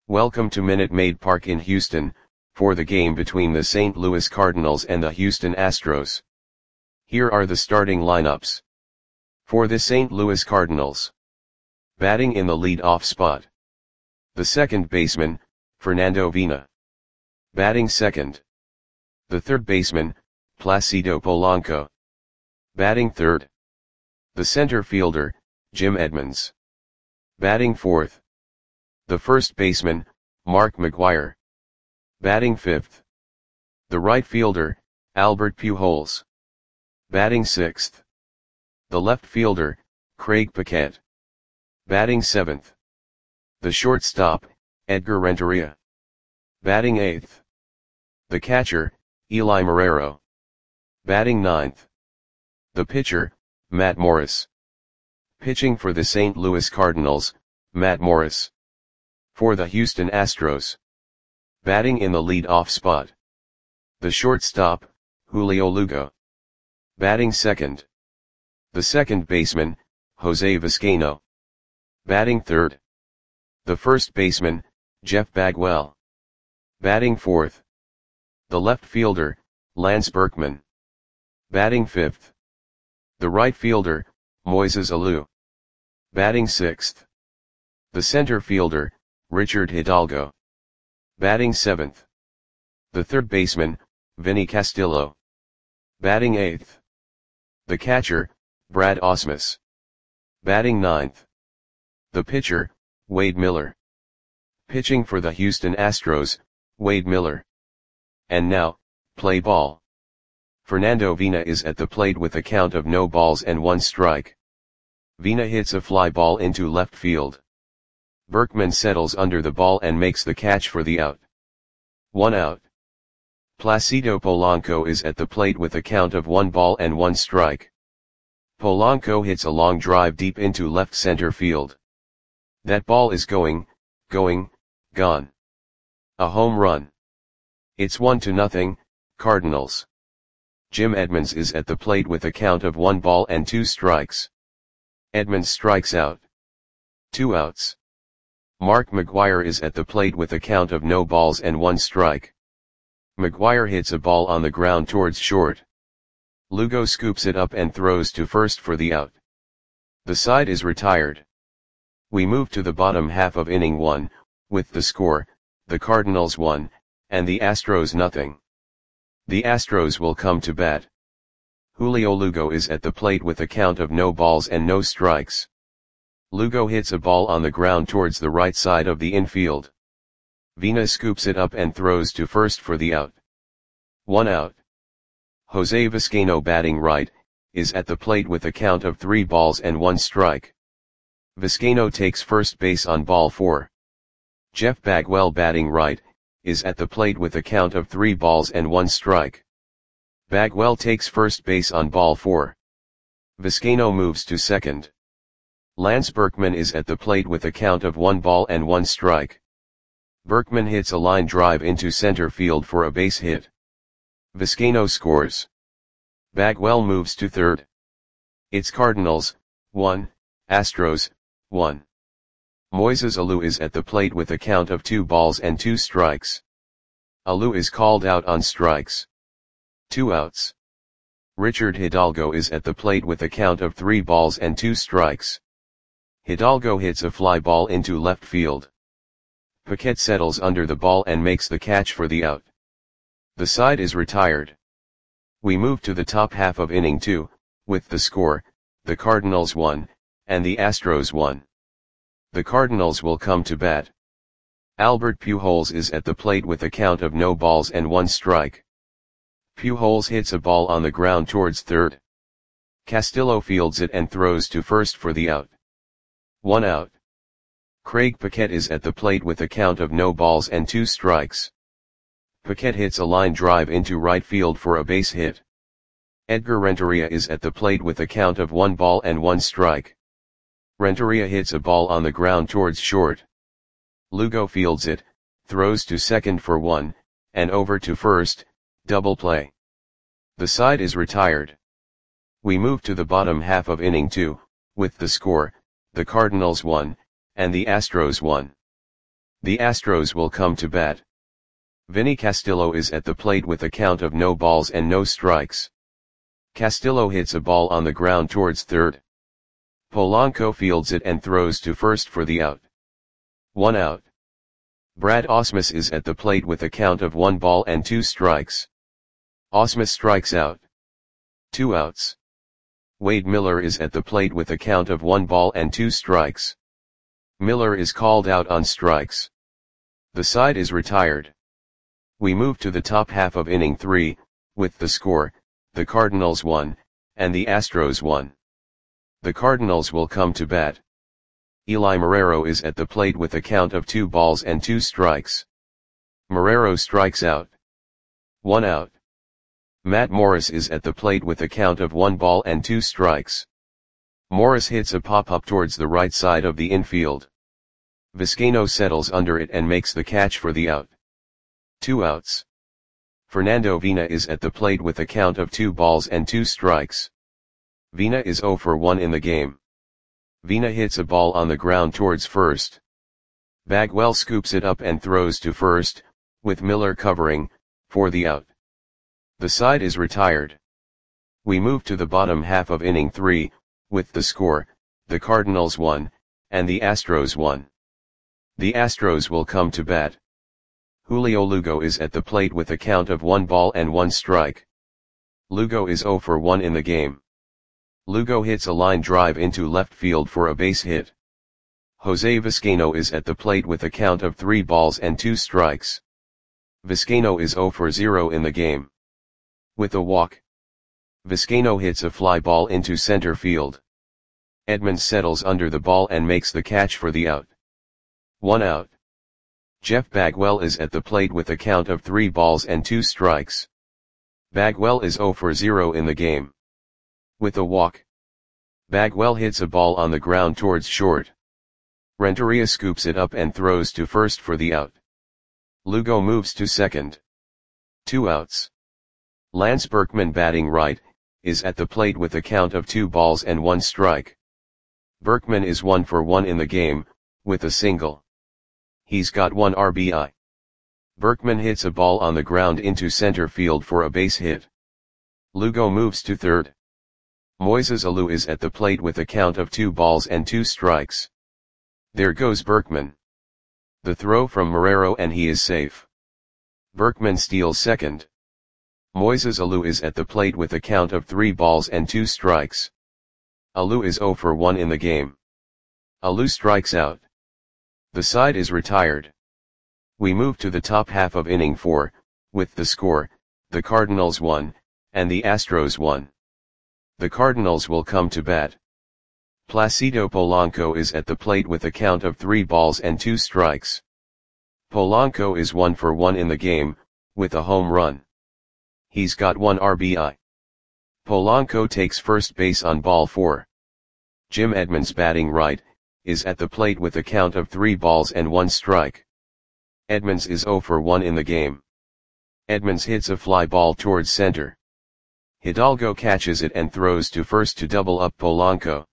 Welcome to Minute Maid Park in Houston, for the game between the St. Louis Cardinals and the Houston Astros. Here are the starting lineups. For the St. Louis Cardinals. Batting in the lead-off spot. The second baseman, Fernando Vina. Batting second. The third baseman, Placido Polanco. Batting third. The center fielder, Jim Edmonds. Batting fourth. The first baseman, Mark McGwire. Batting fifth. The right fielder, Albert Pujols. Batting sixth. The left fielder, Craig Paquette. Batting seventh. The shortstop, Edgar Renteria. Batting eighth. The catcher, Eli Marrero. Batting ninth. The pitcher, Matt Morris. Pitching for the St. Louis Cardinals, Matt Morris. For the Houston Astros. Batting in the lead-off spot. The shortstop, Julio Lugo. Batting second. The second baseman, Jose Vizcaino. Batting third. The first baseman, Jeff Bagwell. Batting fourth. The left fielder, Lance Berkman. Batting fifth. The right fielder, Moises Alou. Batting sixth. The center fielder, Richard Hidalgo. Batting seventh. The third baseman, Vinny Castillo. Batting eighth. The catcher, Brad Ausmus. Batting ninth. The pitcher, Wade Miller. Pitching for the Houston Astros, Wade Miller. And now, play ball. Fernando Vina is at the plate with a count of no balls and one strike. Vina hits a fly ball into left field. Berkman settles under the ball and makes the catch for the out. 1 out. Placido Polanco is at the plate with a count of 1 ball and 1 strike. Polanco hits a long drive deep into left center field. That ball is gone. A home run. It's 1-0, Cardinals. Jim Edmonds is at the plate with a count of 1 ball and 2 strikes. Edmonds strikes out. 2 outs. Mark McGwire is at the plate with a count of no balls and 1 strike. McGwire hits a ball on the ground towards short. Lugo scoops it up and throws to first for the out. The side is retired. We move to the bottom half of inning 1, with the score, the Cardinals 1, and the Astros 0. The Astros will come to bat. Julio Lugo is at the plate with a count of no balls and no strikes. Lugo hits a ball on the ground towards the right side of the infield. Vina scoops it up and throws to first for the out. 1 out. Jose Vizcaino, batting right, is at the plate with a count of 3 balls and 1 strike. Vizcaino takes first base on ball 4. Jeff Bagwell, batting right, is at the plate with a count of 3 balls and 1 strike. Bagwell takes first base on ball 4. Vizcaino moves to second. Lance Berkman is at the plate with a count of 1 ball and 1 strike. Berkman hits a line drive into center field for a base hit. Vizcaino scores. Bagwell moves to third. It's Cardinals 1, Astros 1. Moises Alou is at the plate with a count of 2 balls and 2 strikes. Alou is called out on strikes. 2 outs. Richard Hidalgo is at the plate with a count of 3 balls and 2 strikes. Hidalgo hits a fly ball into left field. Paquette settles under the ball and makes the catch for the out. The side is retired. We move to the top half of inning 2, with the score, the Cardinals 1, and the Astros 1. The Cardinals will come to bat. Albert Pujols is at the plate with a count of no balls and 1 strike. Pujols hits a ball on the ground towards third. Castillo fields it and throws to first for the out. 1 out. Craig Paquette is at the plate with a count of no balls and 2 strikes. Paquette hits a line drive into right field for a base hit. Edgar Renteria is at the plate with a count of 1 ball and 1 strike. Renteria hits a ball on the ground towards short. Lugo fields it, throws to second for 1, and over to first, double play. The side is retired. We move to the bottom half of inning 2, with the score, the Cardinals 1, and the Astros 1. The Astros will come to bat. Vinny Castillo is at the plate with a count of no balls and no strikes. Castillo hits a ball on the ground towards third. Polanco fields it and throws to first for the out. 1 out. Brad Ausmus is at the plate with a count of 1 ball and 2 strikes. Ausmus strikes out. 2 outs. Wade Miller is at the plate with a count of 1 ball and 2 strikes. Miller is called out on strikes. The side is retired. We move to the top half of inning 3, with the score, the Cardinals won, and the Astros won. The Cardinals will come to bat. Eli Marrero is at the plate with a count of 2 balls and 2 strikes. Marrero strikes out. 1 out. Matt Morris is at the plate with a count of 1 ball and 2 strikes. Morris hits a pop-up towards the right side of the infield. Vizcaino settles under it and makes the catch for the out. 2 outs. Fernando Vina is at the plate with a count of 2 balls and 2 strikes. Vina is 0 for 1 in the game. Vina hits a ball on the ground towards first. Bagwell scoops it up and throws to first, with Miller covering, for the out. The side is retired. We move to the bottom half of inning 3, with the score, the Cardinals won, and the Astros won. The Astros will come to bat. Julio Lugo is at the plate with a count of 1 ball and 1 strike. Lugo is 0 for 1 in the game. Lugo hits a line drive into left field for a base hit. Jose Vizcaino is at the plate with a count of 3 balls and 2 strikes. Vizcaino is 0 for 0 in the game. With a walk, Vizcaino hits a fly ball into center field. Edmonds settles under the ball and makes the catch for the out. 1 out. Jeff Bagwell is at the plate with a count of 3 balls and 2 strikes. Bagwell is 0 for 0 in the game. With a walk, Bagwell hits a ball on the ground towards short. Renteria scoops it up and throws to first for the out. Lugo moves to second. 2 outs. Lance Berkman, batting right, is at the plate with a count of 2 balls and 1 strike. Berkman is 1 for 1 in the game, with a single. He's got 1 RBI. Berkman hits a ball on the ground into center field for a base hit. Lugo moves to third. Moises Alou is at the plate with a count of 2 balls and 2 strikes. There goes Berkman. The throw from Marrero and he is safe. Berkman steals second. Moises Alou is at the plate with a count of 3 balls and 2 strikes. Alou is 0 for 1 in the game. Alou strikes out. The side is retired. We move to the top half of inning 4, with the score, the Cardinals won, and the Astros won. The Cardinals will come to bat. Placido Polanco is at the plate with a count of 3 balls and 2 strikes. Polanco is 1 for 1 in the game, with a home run. He's got 1 RBI. Polanco takes first base on ball 4. Jim Edmonds, batting right, is at the plate with a count of 3 balls and 1 strike. Edmonds is 0 for 1 in the game. Edmonds hits a fly ball towards center. Hidalgo catches it and throws to first to double up Polanco.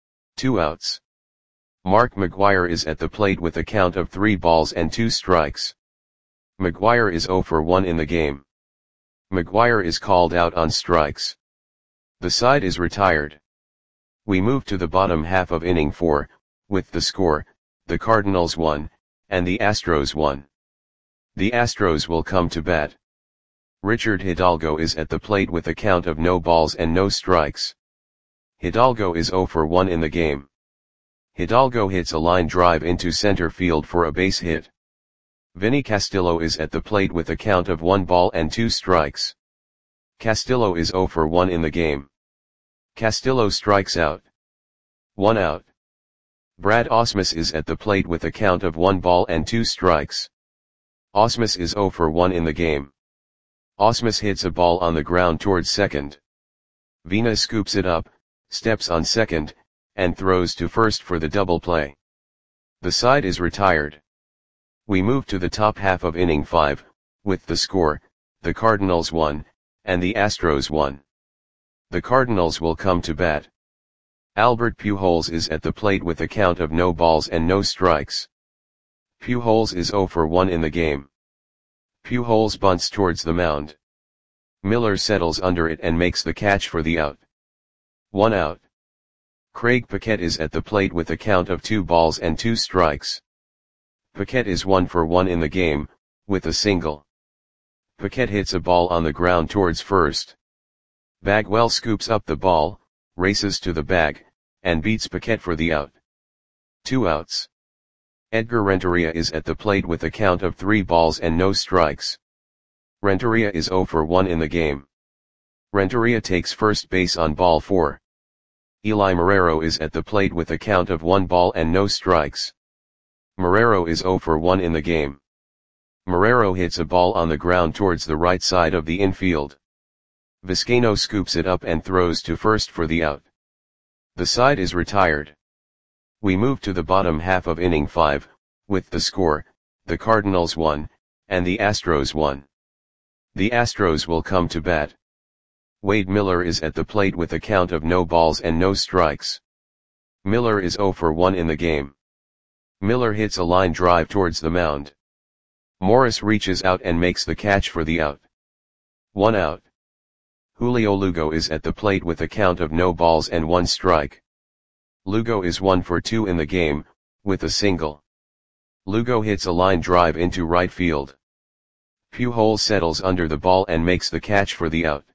2 outs. Mark McGwire is at the plate with a count of 3 balls and 2 strikes. McGwire is 0 for 1 in the game. McGwire is called out on strikes. The side is retired. We move to the bottom half of inning 4, with the score, the Cardinals won, and the Astros won. The Astros will come to bat. Richard Hidalgo is at the plate with a count of no balls and no strikes. Hidalgo is 0 for 1 in the game. Hidalgo hits a line drive into center field for a base hit. Vinny Castillo is at the plate with a count of 1 ball and 2 strikes. Castillo is 0 for 1 in the game. Castillo strikes out. 1 out. Brad Ausmus is at the plate with a count of 1 ball and 2 strikes. Ausmus is 0 for 1 in the game. Ausmus hits a ball on the ground towards second. Vina scoops it up, steps on second, and throws to first for the double play. The side is retired. We move to the top half of inning 5, with the score, the Cardinals won, and the Astros won. The Cardinals will come to bat. Albert Pujols is at the plate with a count of no balls and no strikes. Pujols is 0 for 1 in the game. Pujols bunts towards the mound. Miller settles under it and makes the catch for the out. 1 out. Craig Paquette is at the plate with a count of 2 balls and 2 strikes. Paquette is 1 for 1 in the game, with a single. Paquette hits a ball on the ground towards first. Bagwell scoops up the ball, races to the bag, and beats Paquette for the out. 2 outs. Edgar Renteria is at the plate with a count of 3 balls and no strikes. Renteria is 0 for 1 in the game. Renteria takes first base on ball 4. Eli Marrero is at the plate with a count of 1 ball and no strikes. Marrero is 0 for 1 in the game. Marrero hits a ball on the ground towards the right side of the infield. Vizcaino scoops it up and throws to first for the out. The side is retired. We move to the bottom half of inning 5, with the score, the Cardinals 1, and the Astros 1. The Astros will come to bat. Wade Miller is at the plate with a count of no balls and no strikes. Miller is 0 for 1 in the game. Miller hits a line drive towards the mound. Morris reaches out and makes the catch for the out. 1 out. Julio Lugo is at the plate with a count of no balls and 1 strike. Lugo is 1 for 2 in the game, with a single. Lugo hits a line drive into right field. Pujols settles under the ball and makes the catch for the out.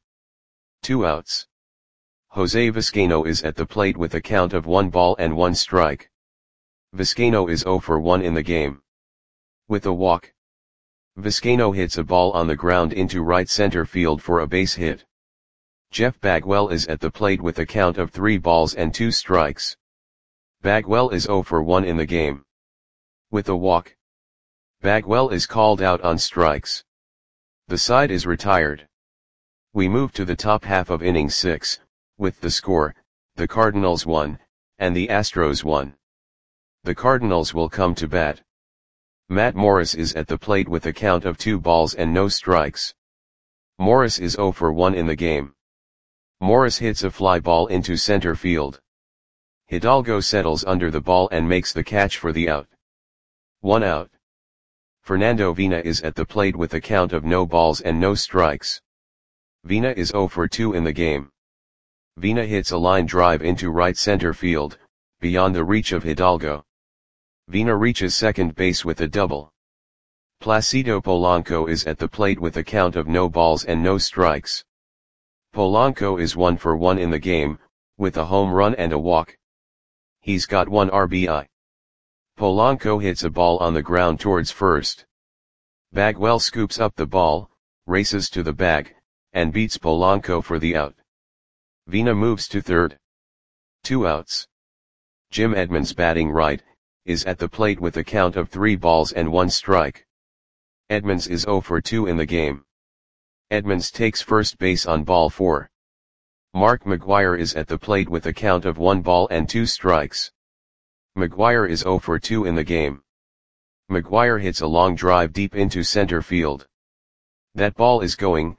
2 outs. Jose Vizcaino is at the plate with a count of 1 ball and 1 strike. Vizcaino is 0 for 1 in the game. With a walk. Vizcaino hits a ball on the ground into right center field for a base hit. Jeff Bagwell is at the plate with a count of 3 balls and 2 strikes. Bagwell is 0 for 1 in the game. With a walk. Bagwell is called out on strikes. The side is retired. We move to the top half of inning 6, with the score, the Cardinals 1, and the Astros 1. The Cardinals will come to bat. Matt Morris is at the plate with a count of 2 balls and no strikes. Morris is 0 for 1 in the game. Morris hits a fly ball into center field. Hidalgo settles under the ball and makes the catch for the out. 1 out. Fernando Vina is at the plate with a count of no balls and no strikes. Vina is 0 for 2 in the game. Vina hits a line drive into right center field, beyond the reach of Hidalgo. Vina reaches second base with a double. Placido Polanco is at the plate with a count of no balls and no strikes. Polanco is 1 for 1 in the game, with a home run and a walk. He's got 1 RBI. Polanco hits a ball on the ground towards first. Bagwell scoops up the ball, races to the bag, and beats Polanco for the out. Vina moves to third. 2 outs. Jim Edmonds, batting right, is at the plate with a count of 3 balls and 1 strike. Edmonds is 0 for 2 in the game. Edmonds takes first base on ball 4. Mark McGwire is at the plate with a count of 1 ball and 2 strikes. McGwire is 0 for 2 in the game. McGwire hits a long drive deep into center field. That ball is gone.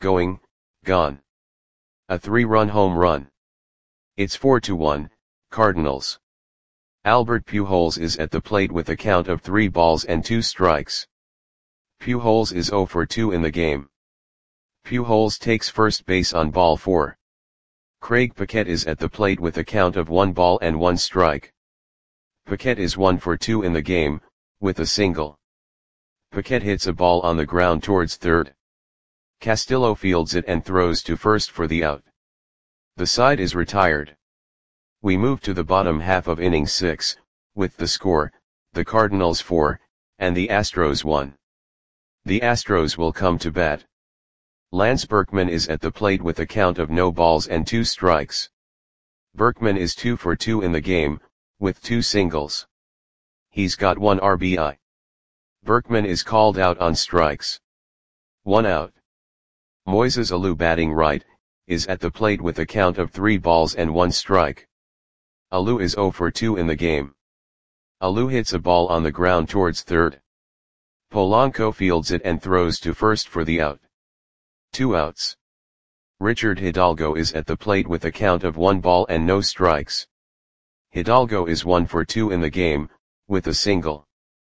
A 3-run home run. It's 4-1, Cardinals. Albert Pujols is at the plate with a count of 3 balls and 2 strikes. Pujols is 0 for 2 in the game. Pujols takes first base on ball 4. Craig Paquette is at the plate with a count of 1 ball and 1 strike. Paquette is 1 for 2 in the game, with a single. Paquette hits a ball on the ground towards third. Castillo fields it and throws to first for the out. The side is retired. We move to the bottom half of inning 6, with the score, the Cardinals 4, and the Astros 1. The Astros will come to bat. Lance Berkman is at the plate with a count of no balls and 2 strikes. Berkman is 2 for 2 in the game, with 2 singles. He's got 1 RBI. Berkman is called out on strikes. 1 out. Moises Alou, batting right, is at the plate with a count of 3 balls and 1 strike. Alou is 0 for 2 in the game. Alou hits a ball on the ground towards third. Polanco fields it and throws to first for the out. 2 outs. Richard Hidalgo is at the plate with a count of 1 ball and no strikes. Hidalgo is 1 for 2 in the game, with a single.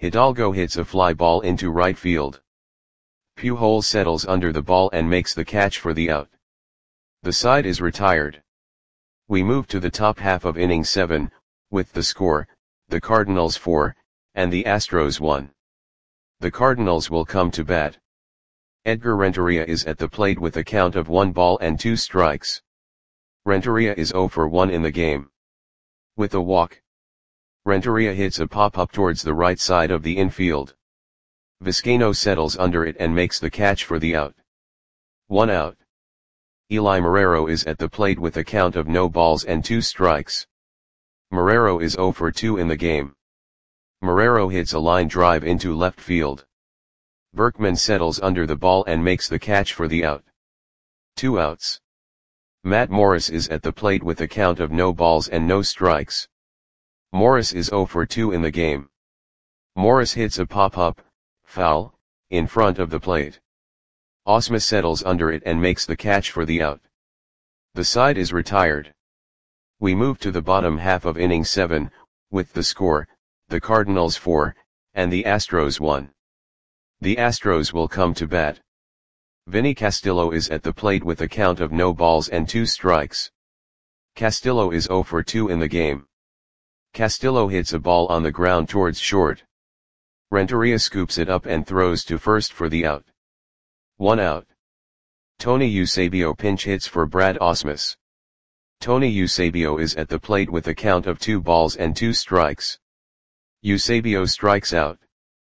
Hidalgo hits a fly ball into right field. Pujols settles under the ball and makes the catch for the out. The side is retired. We move to the top half of inning 7, with the score, the Cardinals 4, and the Astros 1. The Cardinals will come to bat. Edgar Renteria is at the plate with a count of 1 ball and 2 strikes. Renteria is 0 for 1 in the game. With a walk, Renteria hits a pop-up towards the right side of the infield. Vizcaino settles under it and makes the catch for the out. 1 out. Eli Marrero is at the plate with a count of no balls and 2 strikes. Marrero is 0 for 2 in the game. Marrero hits a line drive into left field. Berkman settles under the ball and makes the catch for the out. 2 outs. Matt Morris is at the plate with a count of no balls and no strikes. Morris is 0 for 2 in the game. Morris hits a pop-up, foul, in front of the plate. Osma settles under it and makes the catch for the out. The side is retired. We move to the bottom half of inning 7, with the score, the Cardinals 4, and the Astros 1. The Astros will come to bat. Vinny Castillo is at the plate with a count of no balls and 2 strikes. Castillo is 0 for 2 in the game. Castillo hits a ball on the ground towards short. Renteria scoops it up and throws to first for the out. 1 out. Tony Eusebio pinch hits for Brad Ausmus. Tony Eusebio is at the plate with a count of 2 balls and 2 strikes. Eusebio strikes out.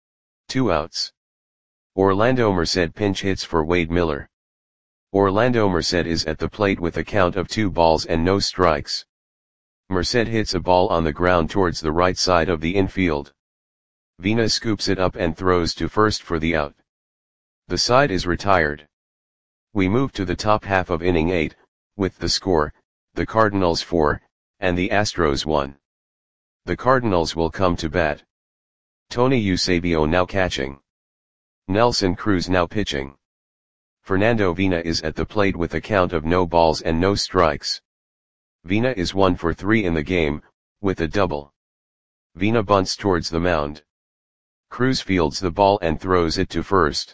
2 outs. Orlando Merced pinch hits for Wade Miller. Orlando Merced is at the plate with a count of 2 balls and no strikes. Merced hits a ball on the ground towards the right side of the infield. Vina scoops it up and throws to first for the out. The side is retired. We move to the top half of inning 8, with the score, the Cardinals 4, and the Astros 1. The Cardinals will come to bat. Tony Eusebio now catching. Nelson Cruz now pitching. Fernando Vina is at the plate with a count of no balls and no strikes. Vina is 1 for 3 in the game, with a double. Vina bunts towards the mound. Cruz fields the ball and throws it to first.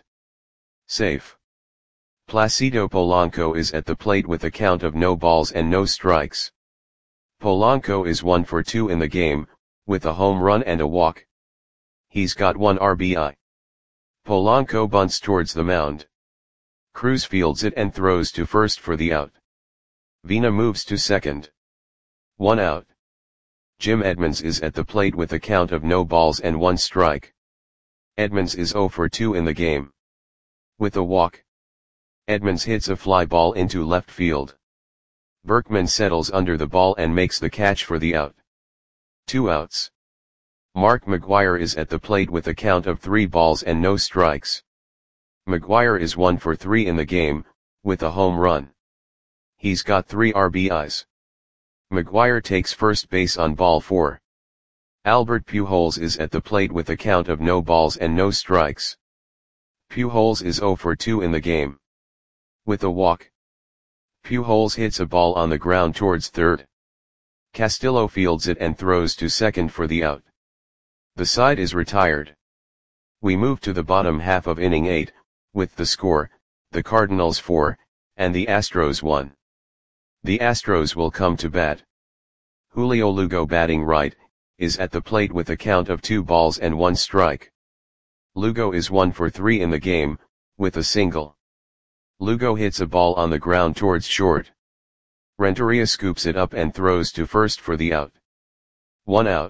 Safe. Placido Polanco is at the plate with a count of no balls and no strikes. Polanco is 1 for 2 in the game, with a home run and a walk. He's got 1 RBI. Polanco bunts towards the mound. Cruz fields it and throws to first for the out. Vina moves to second. 1 out. Jim Edmonds is at the plate with a count of no balls and 1 strike. Edmonds is 0 for 2 in the game. With a walk, Edmonds hits a fly ball into left field. Berkman settles under the ball and makes the catch for the out. 2 outs. Mark McGwire is at the plate with a count of 3 balls and no strikes. McGwire is 1 for 3 in the game, with a home run. He's got 3 RBIs. McGwire takes first base on ball 4. Albert Pujols is at the plate with a count of no balls and no strikes. Pujols is 0 for 2 in the game. With a walk, Pujols hits a ball on the ground towards third. Castillo fields it and throws to second for the out. The side is retired. We move to the bottom half of inning 8, with the score, the Cardinals 4, and the Astros 1. The Astros will come to bat. Julio Lugo batting right, is at the plate with a count of 2 balls and 1 strike. Lugo is 1 for 3 in the game, with a single. Lugo hits a ball on the ground towards short. Renteria scoops it up and throws to first for the out. 1 out.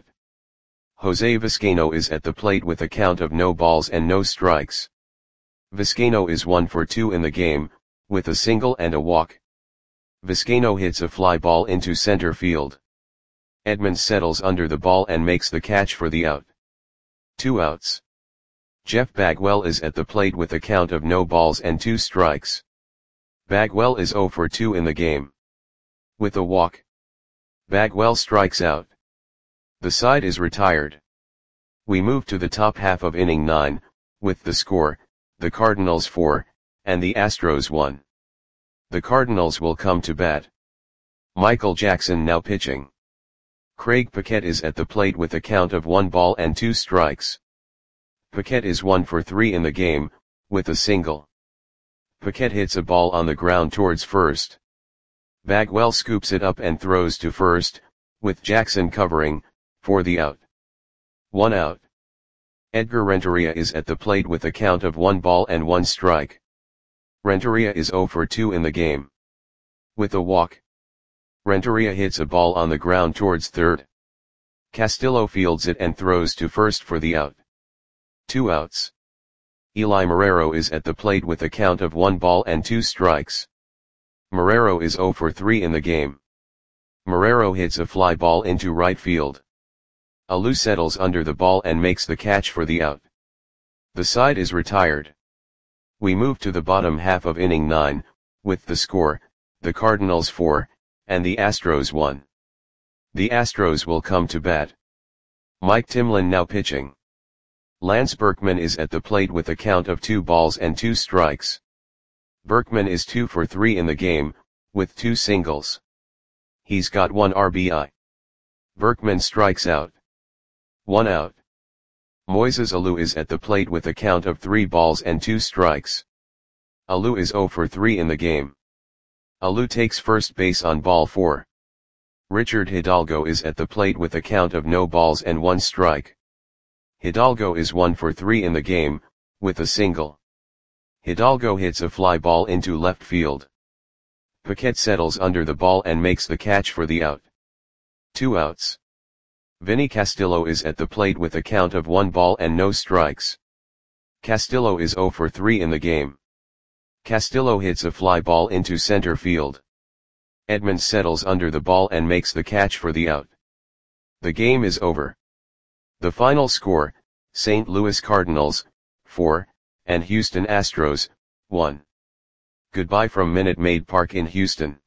Jose Vizcaino is at the plate with a count of no balls and no strikes. Vizcaino is 1 for 2 in the game, with a single and a walk. Vizcaino hits a fly ball into center field. Edmonds settles under the ball and makes the catch for the out. 2 outs. Jeff Bagwell is at the plate with a count of no balls and 2 strikes. Bagwell is 0 for 2 in the game. With a walk, Bagwell strikes out. The side is retired. We move to the top half of inning 9, with the score, the Cardinals 4, and the Astros 1. The Cardinals will come to bat. Michael Jackson now pitching. Craig Paquette is at the plate with a count of 1 ball and 2 strikes. Paquette is 1 for 3 in the game, with a single. Paquette hits a ball on the ground towards first. Bagwell scoops it up and throws to first, with Jackson covering, for the out. 1 out. Edgar Renteria is at the plate with a count of 1 ball and 1 strike. Renteria is 0 for 2 in the game. With a walk. Renteria hits a ball on the ground towards third. Castillo fields it and throws to first for the out. 2 outs. Eli Marrero is at the plate with a count of 1 ball and 2 strikes. Marrero is 0 for 3 in the game. Marrero hits a fly ball into right field. Alou settles under the ball and makes the catch for the out. The side is retired. We move to the bottom half of inning 9, with the score, the Cardinals 4, and the Astros 1. The Astros will come to bat. Mike Timlin now pitching. Lance Berkman is at the plate with a count of 2 balls and 2 strikes. Berkman is 2 for 3 in the game, with 2 singles. He's got 1 RBI. Berkman strikes out. 1 out. Moises Alou is at the plate with a count of 3 balls and 2 strikes. Alou is 0 for 3 in the game. Alou takes first base on ball 4. Richard Hidalgo is at the plate with a count of no balls and 1 strike. Hidalgo is 1 for 3 in the game, with a single. Hidalgo hits a fly ball into left field. Paquette settles under the ball and makes the catch for the out. 2 outs. Vinny Castillo is at the plate with a count of 1 ball and no strikes. Castillo is 0 for 3 in the game. Castillo hits a fly ball into center field. Edmonds settles under the ball and makes the catch for the out. The game is over. The final score, St. Louis Cardinals, 4, and Houston Astros, 1. Goodbye from Minute Maid Park in Houston.